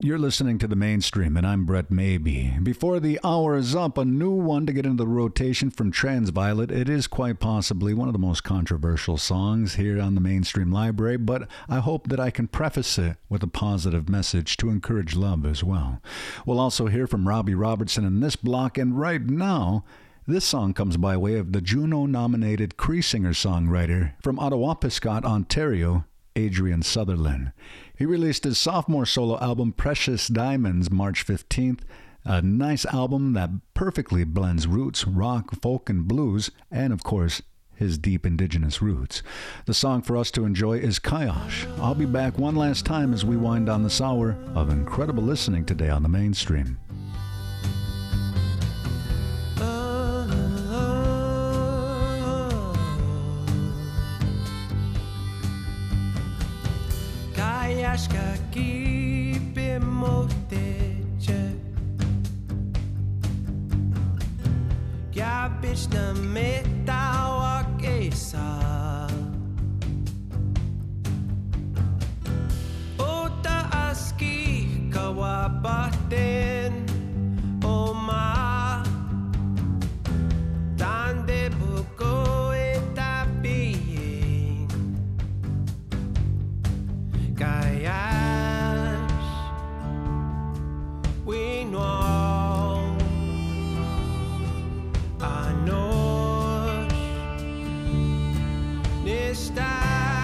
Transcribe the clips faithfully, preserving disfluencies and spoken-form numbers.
You're listening to The Mainstream, and I'm Brett Maybe. Before the hour is up, a new one to get into the rotation from Transviolet. It is quite possibly one of the most controversial songs here on the Mainstream Library, but I hope that I can preface it with a positive message to encourage love as well. We'll also hear from Robbie Robertson in this block, and right now, this song comes by way of the Juno-nominated Cree singer-songwriter from Ottawapiscot, Ontario, Adrian Sutherland. He released his sophomore solo album, Precious Diamonds, March fifteenth. A nice album that perfectly blends roots, rock, folk, and blues, and of course, his deep indigenous roots. The song for us to enjoy is Kayosh. I'll be back one last time as we wind down this hour of incredible listening today on the Mainstream. Kayaska kipe moteche Kya bitch na metawa kesa Ota aski kawabaten Oma Tande buko etapiing Kayash, we know, I know, this time.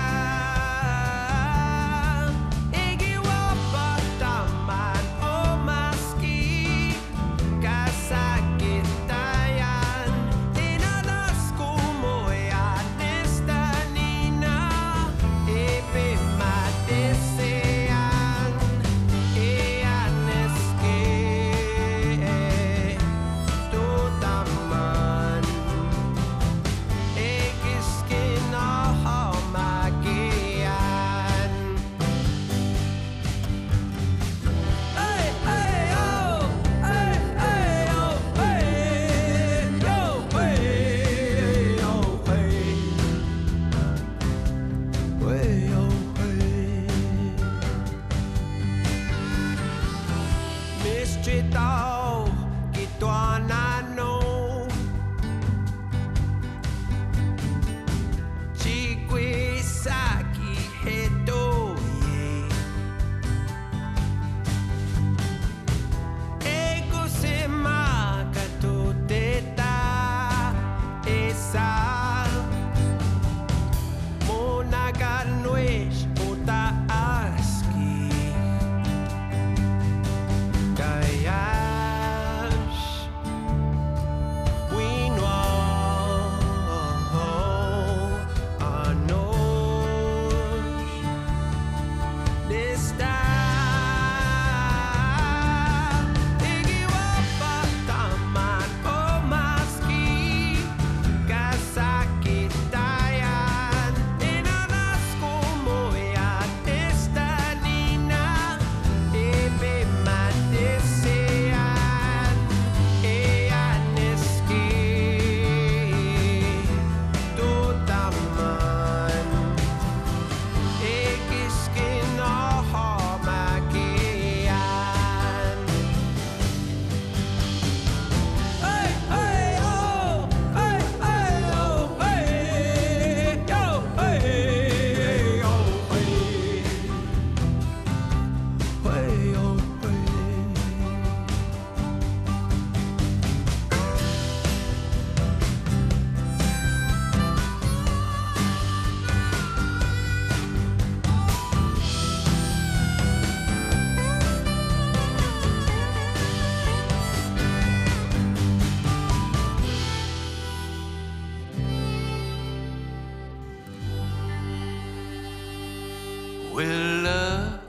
Well, love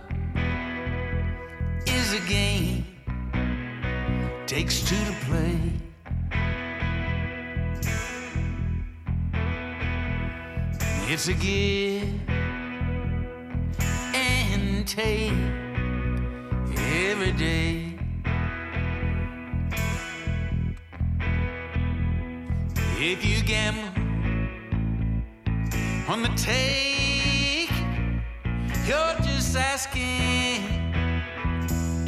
is a game, takes two to play. It's a give and take every day. If you gamble on the take, you're just asking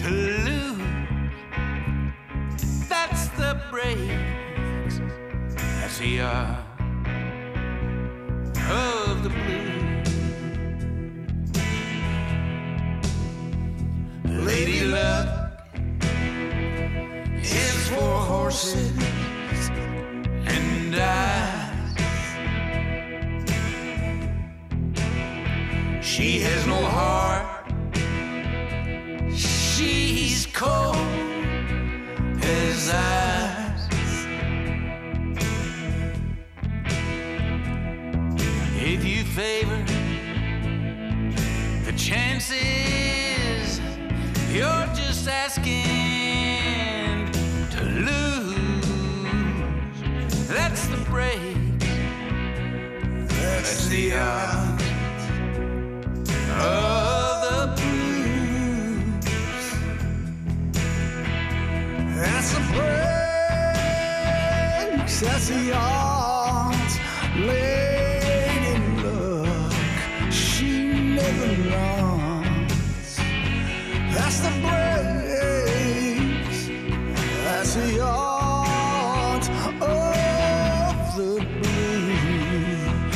breaks. That's the art of the blues. Lady luck is for horses and eyes. She has no heart. She's cold as ice. If you favor the chances, you're just asking to lose. That's the break. That's the art of the blues. That's the break. That's the art. Lady luck, she never lost. That's the breaks. That's the art of the blues.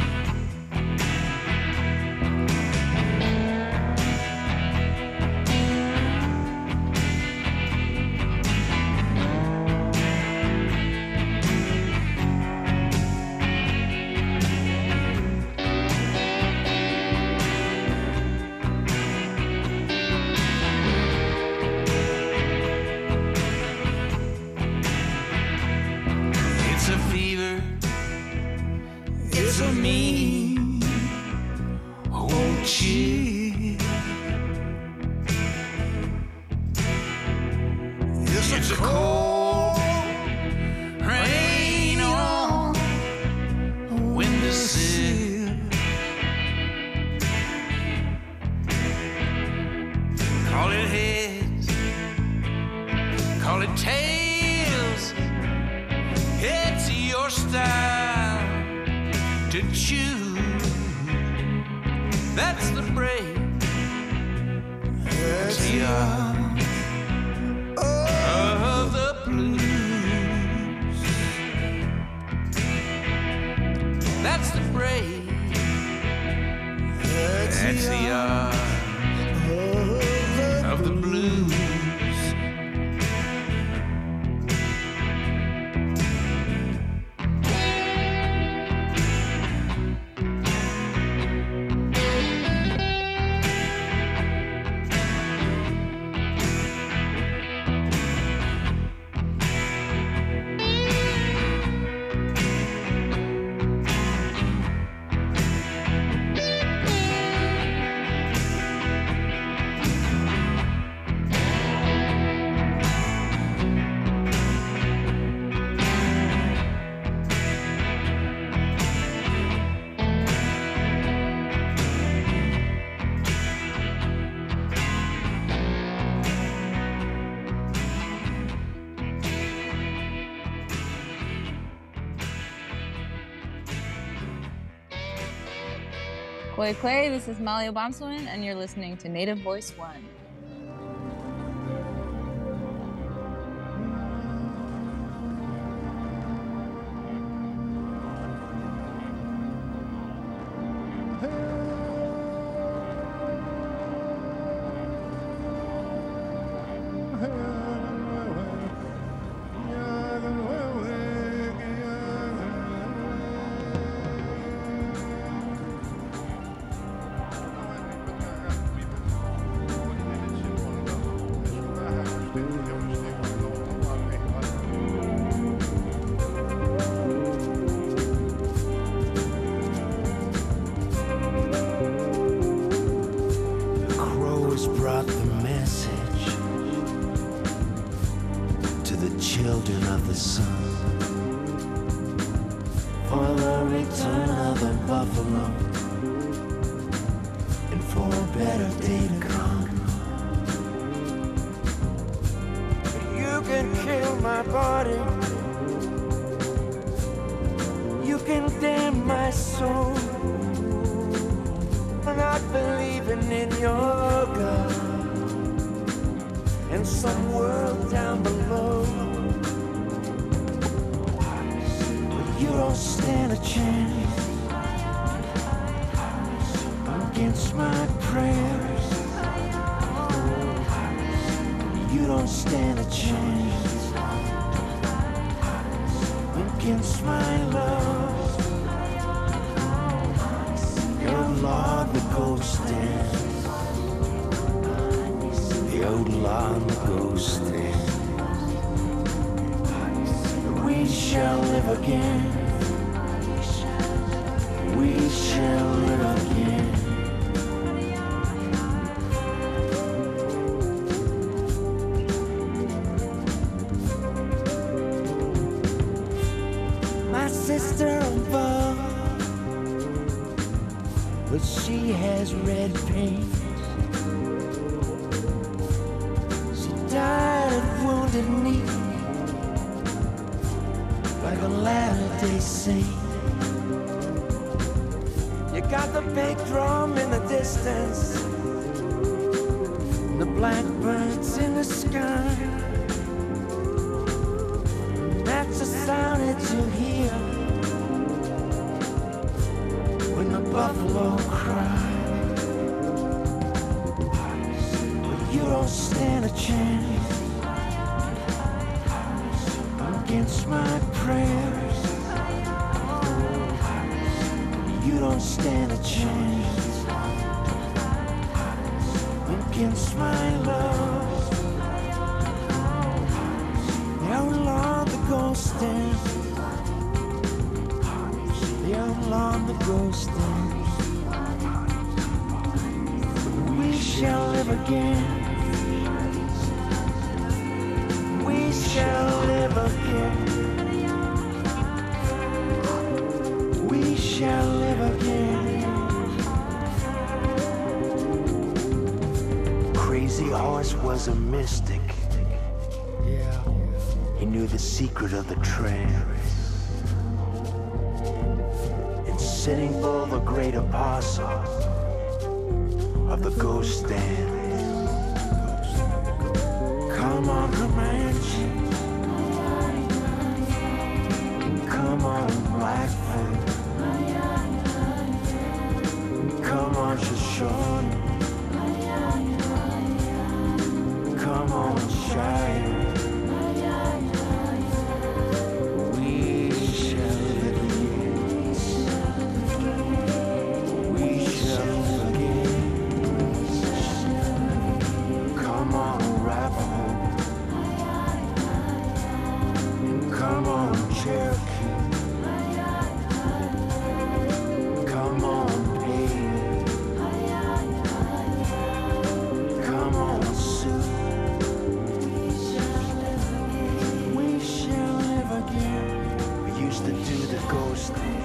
It's a fever. It's a mean old chill. It's, it's a cold rain on a windowsill. Call it heads, call it tails. It's your style to choose. That's the break. That's the art of the blues. That's the break. That's the art of the blues. Koi Koi, this is Molly Obamsawin, and you're listening to Native Voice One. You don't stand a chance against my prayers. You don't stand a chance against my love. Your Lord the ghost dance. The old Lord the ghost dance. We shall live again. We shall live again. My sister above, but she has red paint. She died of wounded knee, like a Latter-day Saint. You got the big drum in the distance, the blackbirds in the sky. That's the sound that you hear when the buffalo cry. But you don't stand a chance against my prayers. You don't stand a chance against my love. The outlaw the ghost dance. The outlaw the ghost dance. We shall live again. We shall live again. We shall live again. Crazy Horse was a mystic. Yeah. He knew the secret of the trance. And Sitting Bull, the great apostle of the ghost dance. Come on, Comanche. Come on, Blackfoot. Come on, Shoshone. Come on, Shire. We shall live again. We shall live again. Come on, Arapaho. Come on, Cherokee. Come on, Payne. Come on, Sioux. We shall live again. We used to do the ghost thing.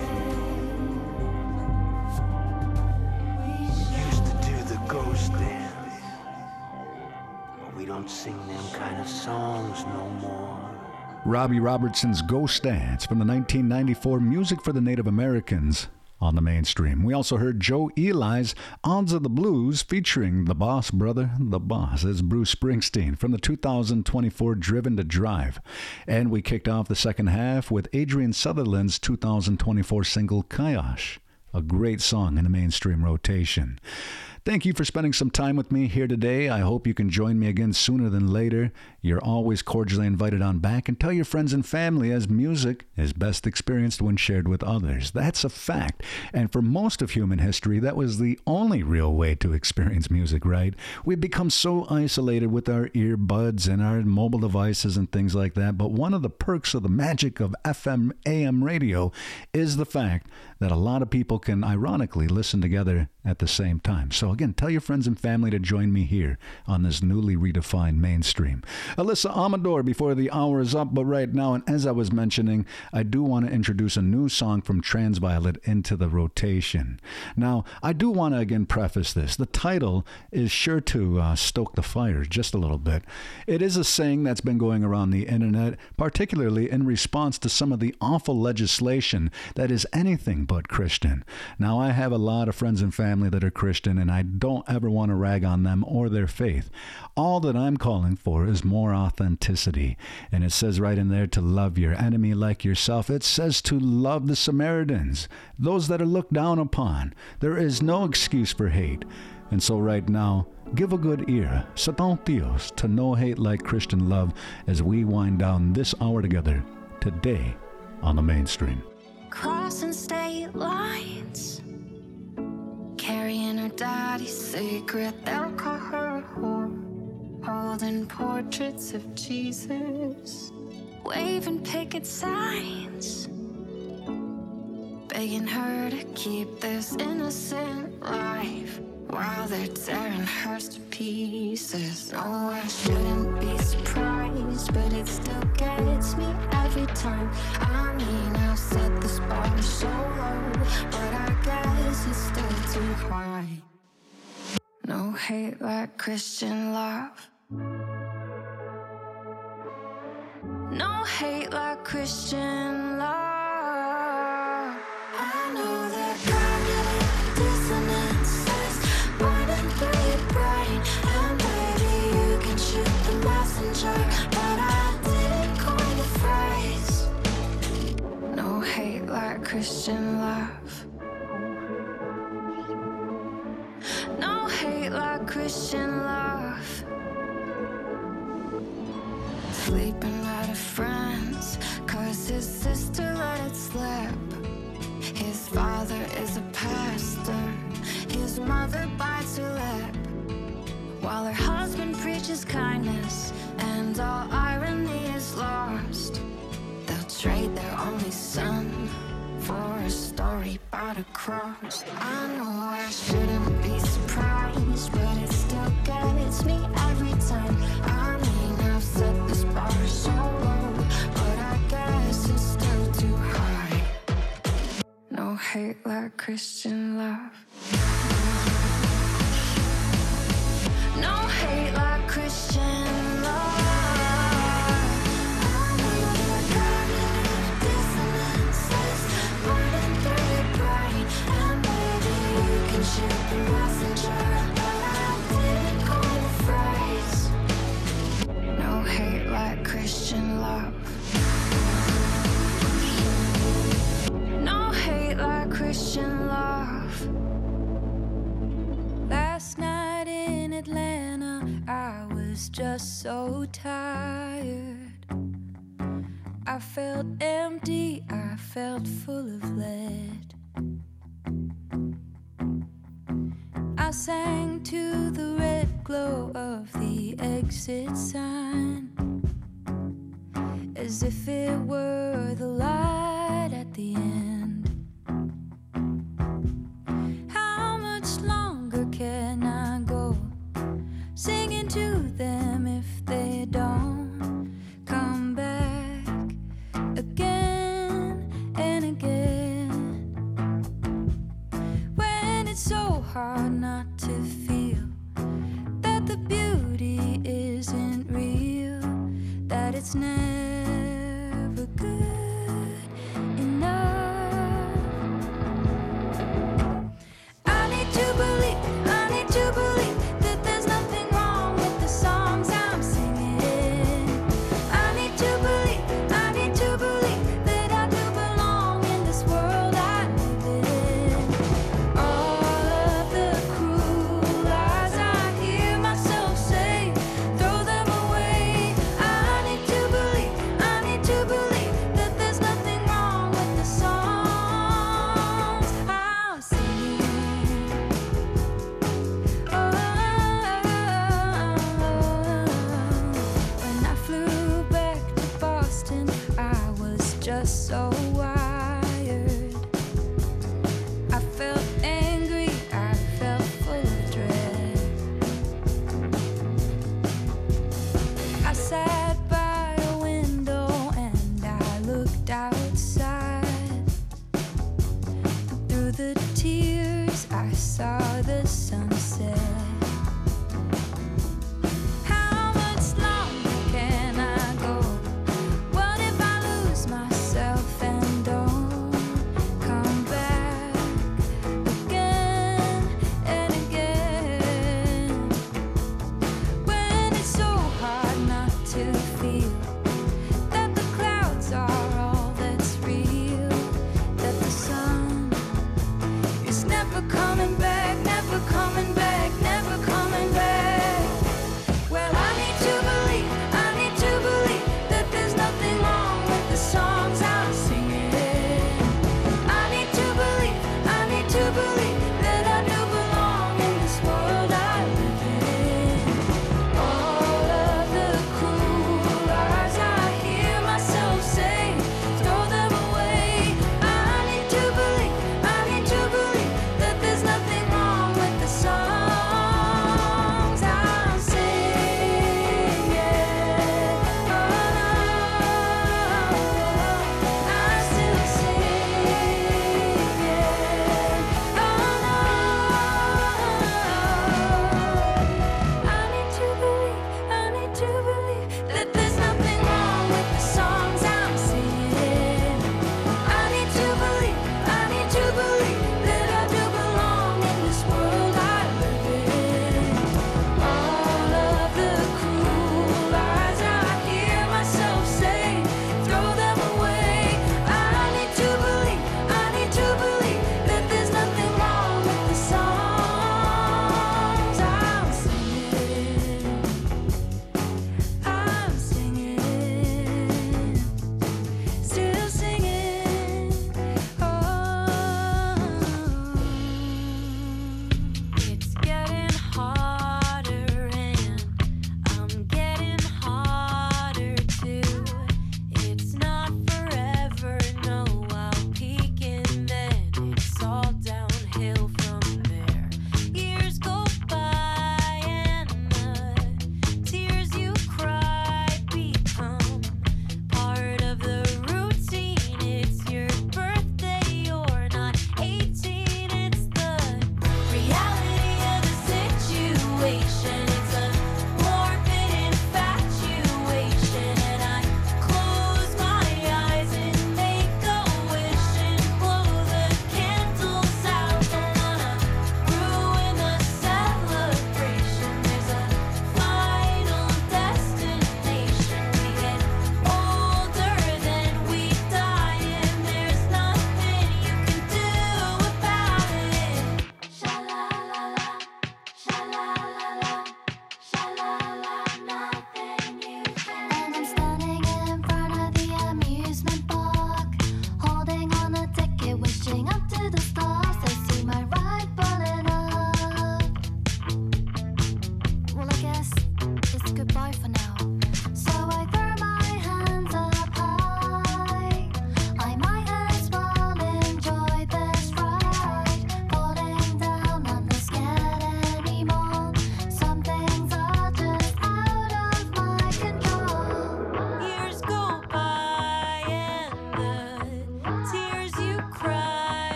We used to do the ghost dance. But we don't sing them kind of songs no more. Robbie Robertson's Ghost Dance from the nineteen ninety-four Music for the Native Americans on the Mainstream. We also heard Joe Eli's Odds of the Blues featuring the boss brother, the boss, is Bruce Springsteen from the two thousand twenty-four Driven to Drive. And we kicked off the second half with Adrian Sutherland's two thousand twenty-four single Kayosh, a great song in the Mainstream rotation. Thank you for spending some time with me here today. I hope you can join me again sooner than later. You're always cordially invited on back, and tell your friends and family, as music is best experienced when shared with others. That's a fact. And for most of human history, that was the only real way to experience music, right? We've become so isolated with our earbuds and our mobile devices and things like that. But one of the perks of the magic of F M A M radio is the fact that a lot of people can ironically listen together at the same time. So again, tell your friends and family to join me here on this newly redefined Mainstream. Alyssa Amador before the hour is up, but right now, and as I was mentioning, I do want to introduce a new song from Transviolet into the rotation. Now, I do want to again preface this. The title is sure to uh, stoke the fire just a little bit. It is a saying that's been going around the internet, particularly in response to some of the awful legislation that is anything but but Christian. Now, I have a lot of friends and family that are Christian, and I don't ever want to rag on them or their faith. All that I'm calling for is more authenticity. And it says right in there to love your enemy like yourself. It says to love the Samaritans, those that are looked down upon. There is no excuse for hate. And so right now, give a good ear, Satantios, to No Hate Like Christian Love as we wind down this hour together today on the Mainstream. Crossing state lines, carrying her daddy's secret, they'll call her a whore, holding portraits of Jesus, waving picket signs, begging her to keep this innocent life, while they're tearing hers to pieces. No, I shouldn't be surprised, but it still gets me every time. I mean, I've set this bar so low, but I guess it's still too high. No hate like Christian love. No hate like Christian love. I know that cognitive dissonance is running through your brain, and maybe you can shoot the messenger, but I didn't coin the phrase. No hate like Christian love. No hate like Christian love. Sleeping at a friend's, cause his sister let it slip. His father is a pastor, his mother bites her lip, while her husband preaches kindness, and all irony is lost. They'll trade their only son for a story about a cross. I know I shouldn't be surprised, but it still gets me every time. I mean, I've set this bar so low, but I guess it's still too high. No hate like Christian love. No hate like Christian love. Shoot the messenger, but I didn't coin the phrase. No hate like Christian love. No hate like Christian love. Last night in Atlanta, I was just so tired. I felt empty, I felt full of lead. I sang to the red glow of the exit sign, as if it were the light at the end. How much longer can I go singing to them if they don't come back again and again? When it's so hard not to feel that the beauty isn't real, that it's never good enough. I need to believe, I need to believe that there's nothing wrong with the songs I'm singing. I need to believe, I need to believe that I do belong in this world I live in. All of the cruel lies I hear myself say, throw them away. I need to believe, I need to believe that there's nothing wrong with the songs I'm singing. Oh, when I flew back to Boston, I was just so wired. I felt angry, I felt full of dread. I sat by a window and I looked outside. Through the tears, I saw the sunset. How much longer can I go? What if I lose myself and don't come back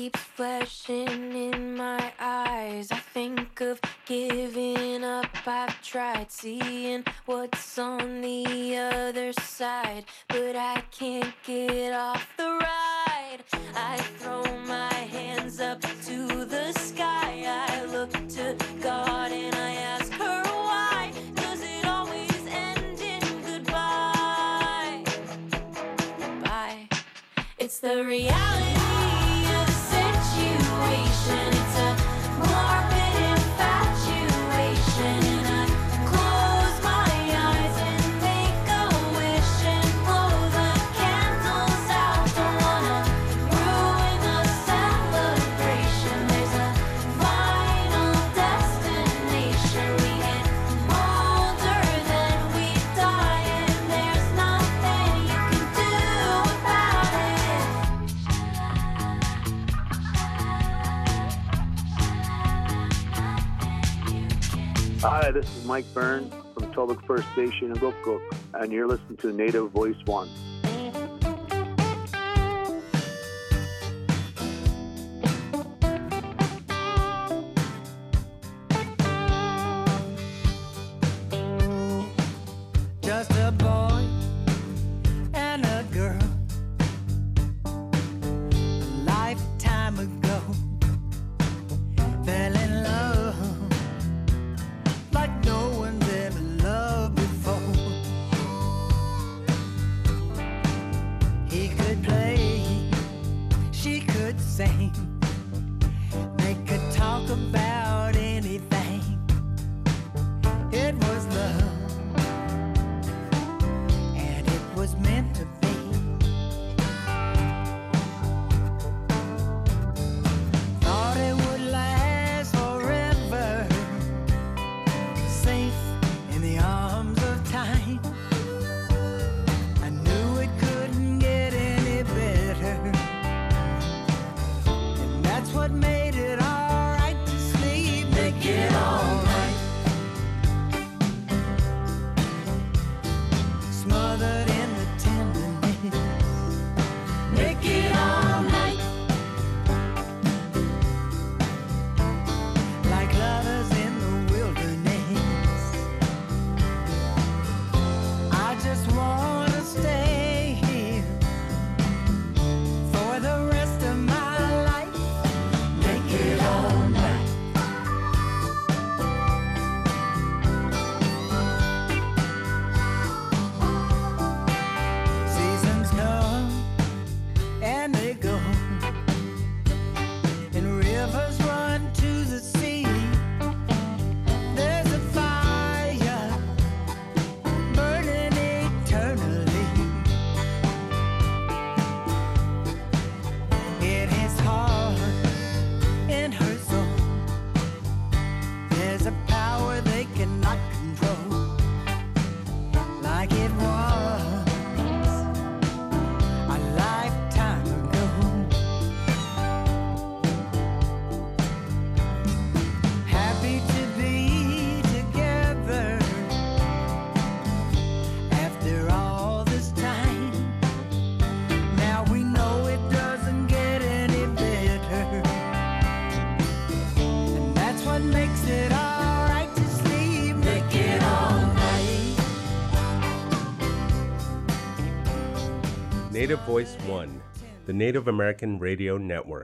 keeps flashing in my eyes. I think of giving up. I've tried seeing what's on the other side, but I can't get off the ride. I throw my hands up to the sky. I look to God and I ask her why. Does it always end in goodbye? Bye. It's the reality of the situation. It's a morbid infatuation. And I close my eyes and make a wish and blow the candles out. Don't wanna ruin the celebration. There's a final destination. We get older, then we die, and there's nothing you can do about it. Hi, this is Mike Byrne from Tulloch First Station in Gukuk, and you're listening to Native Voice One. Just a boy and a girl, a lifetime ago, fell in love like no one's ever loved before. He could play, she could sing, they could talk about anything. It was love, and it was meant to be. Thought it would last forever, safe in the arms of time. I knew it couldn't get any better, and that's what made it all right to sleep. Make it all right. Smothered in the tenderness, make it all night. Like lovers in the wilderness, I just wanna stay here for the rest of my life. Make it all night. Seasons come and they go, and rivers run to the sea. There's a fire burning eternally. It hits hard in her soul. There's a power they cannot control, like it was a lifetime ago. Happy to be together after all this time. Now we know it doesn't get any better, and that's what makes it all right to sleep. Make it all night. Native Voice One, the Native American Radio Network.